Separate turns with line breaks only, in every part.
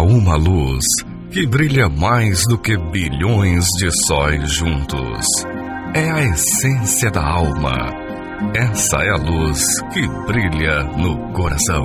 uma luz que brilha mais do que bilhões de sóis juntos. É a essência da alma. Essa é a luz que brilha no coração.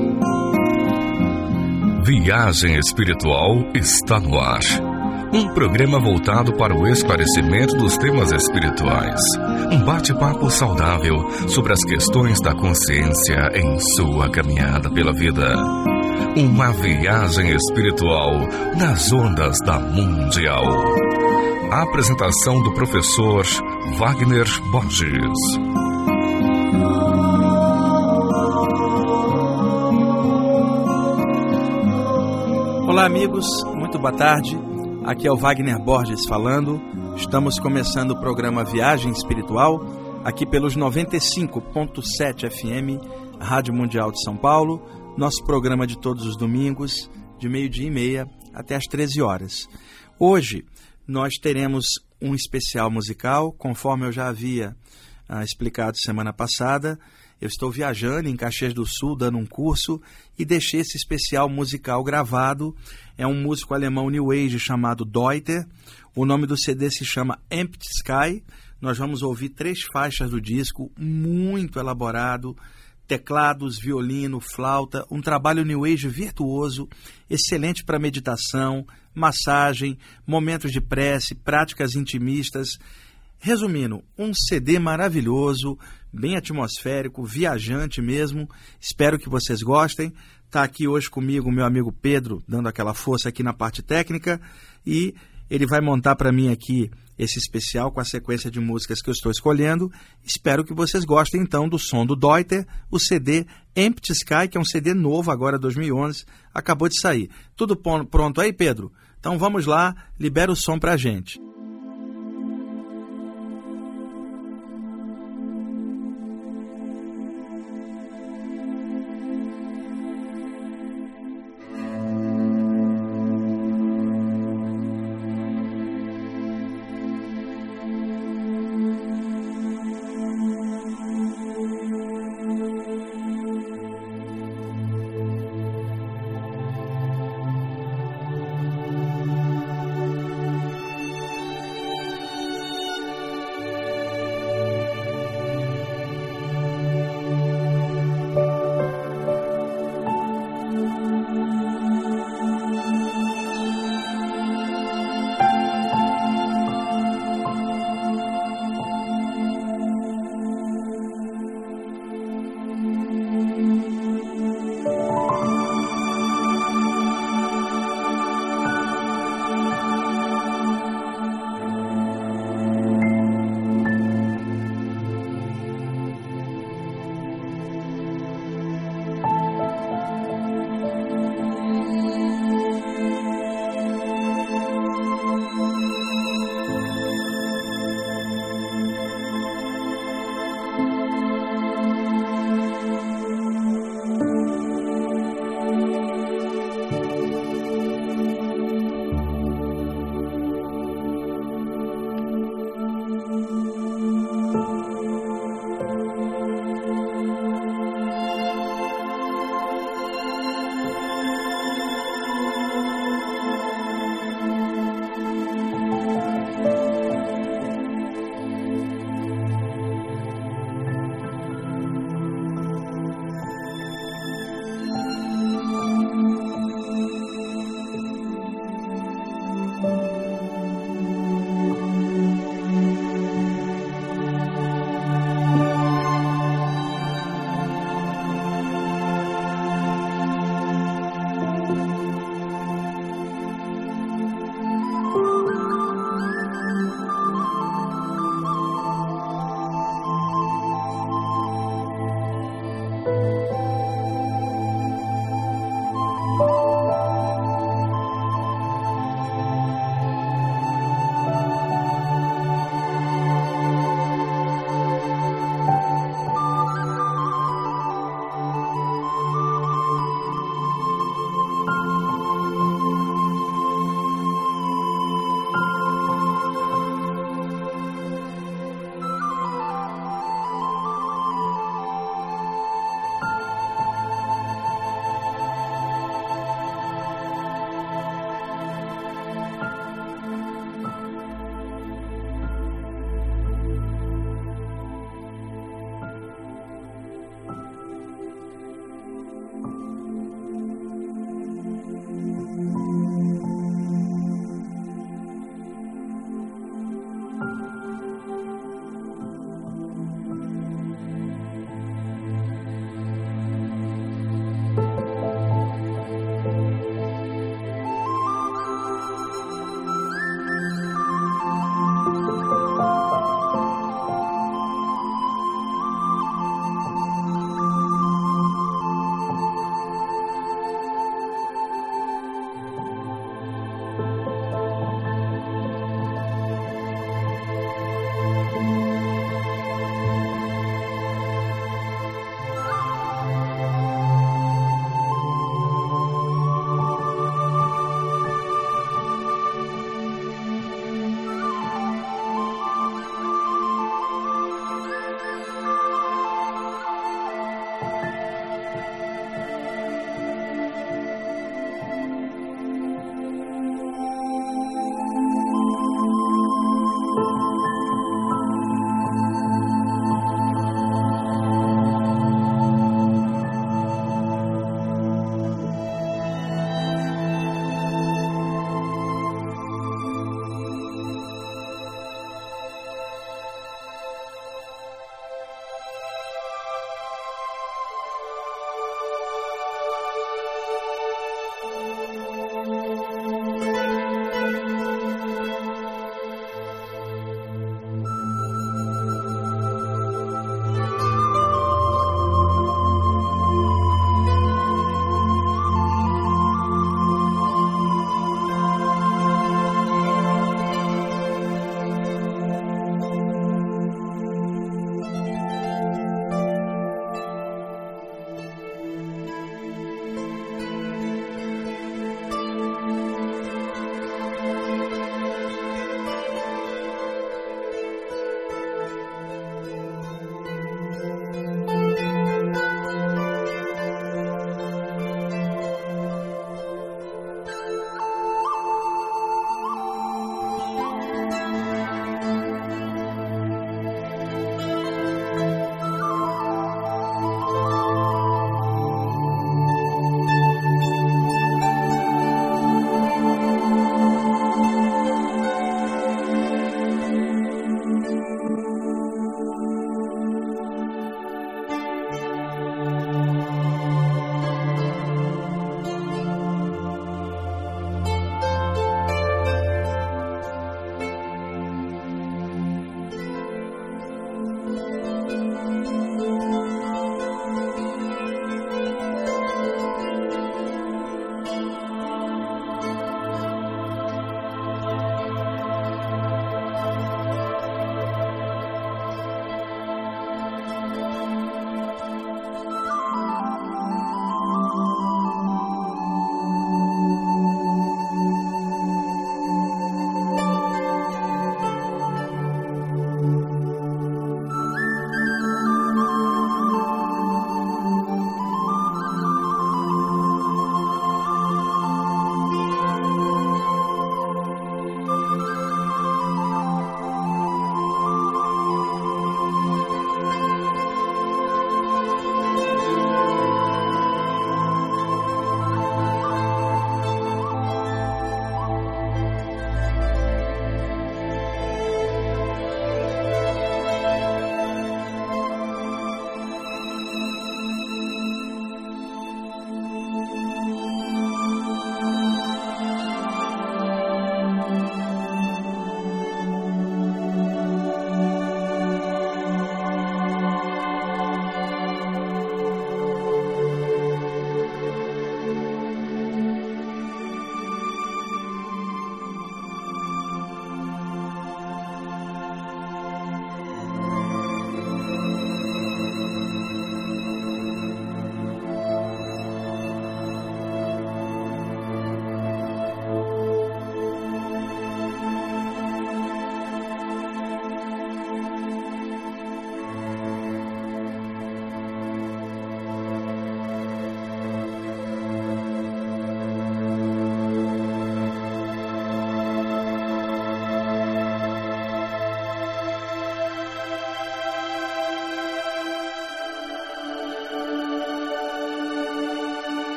Viagem Espiritual está no ar. Um programa voltado para o esclarecimento dos temas espirituais. Um bate-papo saudável sobre as questões da consciência em sua caminhada pela vida. Uma viagem espiritual nas ondas da Mundial. A apresentação do professor Wagner Borges.
Olá, amigos, muito boa tarde. Aqui é o Wagner Borges falando. Estamos começando o programa Viagem Espiritual, aqui pelos 95.7 FM, Rádio Mundial de São Paulo. Nosso programa de todos os domingos, de 12h30 até as 13 horas. Hoje, nós teremos um especial musical, conforme eu já havia explicado semana passada. Eu estou viajando em Caxias do Sul, dando um curso, e deixei esse especial musical gravado. É um músico alemão New Age chamado Deuter. O nome do CD se chama Empty Sky. Nós vamos ouvir 3 faixas do disco, muito elaborado, teclados, violino, flauta, um trabalho New Age virtuoso, excelente para meditação, massagem, momentos de prece, práticas intimistas. Resumindo, um CD maravilhoso, bem atmosférico, viajante mesmo. Espero que vocês gostem. Está aqui hoje comigo o meu amigo Pedro, dando aquela força aqui na parte técnica, e ele vai montar para mim aqui esse especial com a sequência de músicas que eu estou escolhendo. Espero que vocês gostem então do som do Deuter, o CD Empty Sky, que é um CD novo agora, 2011, acabou de sair. Tudo pronto aí, Pedro? Então vamos lá, libera o som para a gente.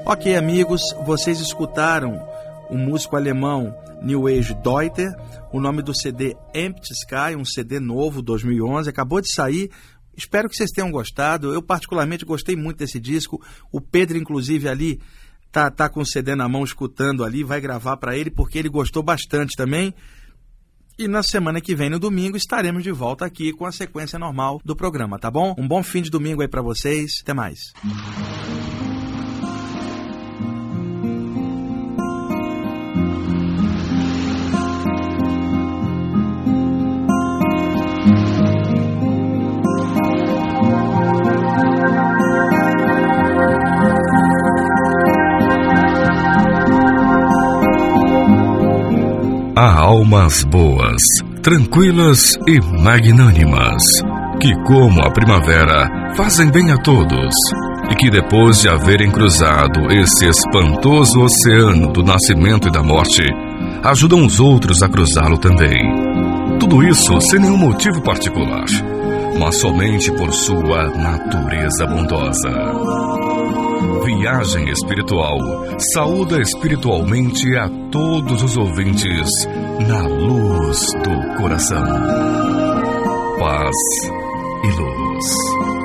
Ok, amigos, vocês escutaram o músico alemão New Age Deuter, o nome do CD Empty Sky, um CD novo, 2011, acabou de sair. Espero que vocês tenham gostado. Eu particularmente gostei muito desse disco. O Pedro, inclusive, ali tá com o CD na mão, escutando ali, vai gravar para ele, porque ele gostou bastante também. E na semana que vem, no domingo, estaremos de volta aqui com a sequência normal do programa, tá bom? Um bom fim de domingo aí para vocês. Até mais.
Há almas boas, tranquilas e magnânimas, que como a primavera fazem bem a todos, e que depois de haverem cruzado esse espantoso oceano do nascimento e da morte, ajudam os outros a cruzá-lo também. Tudo isso sem nenhum motivo particular, mas somente por sua natureza bondosa. Viagem Espiritual saúda espiritualmente a todos os ouvintes na luz do coração. Paz e luz.